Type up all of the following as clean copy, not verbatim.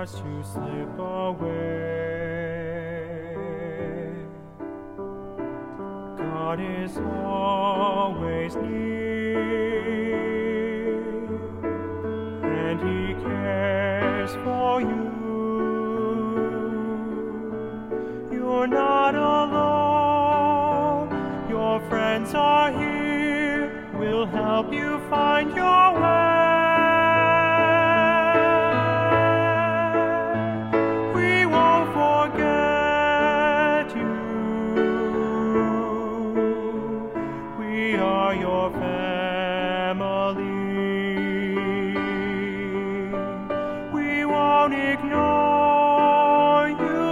starts to slip away. God is always near, and He cares for you. You're not alone. Your friends are here, will help you find your way. We won't forget you. We are your family. We won't ignore you.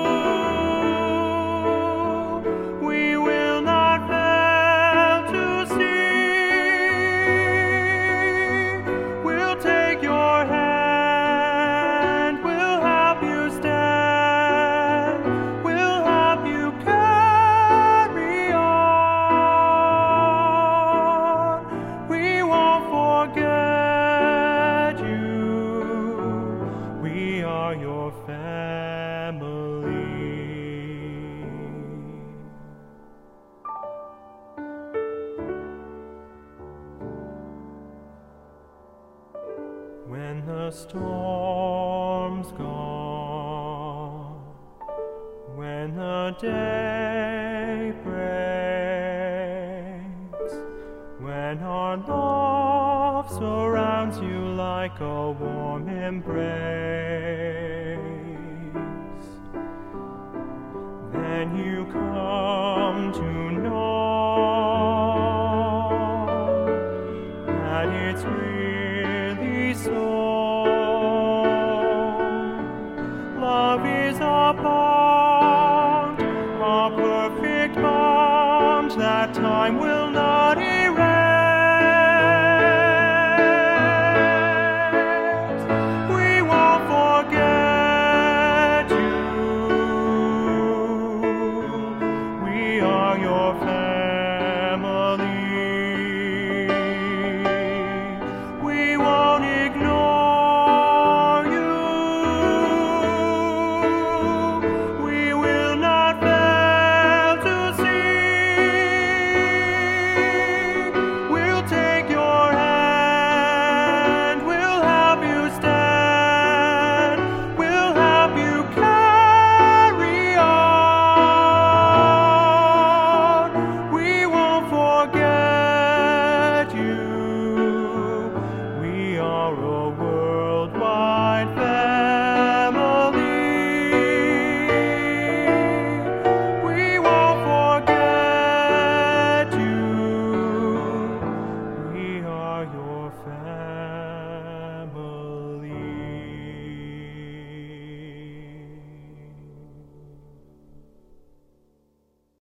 We will not fail to see. We'll take your hand. We'll help you stand. We'll help you carry on. We won't forget you. We are your family. When the storm's gone, when the day breaks, when our love surrounds you like a warm embrace, then you come to know that it's really so. Love is a bond, a perfect bond that time will not erase.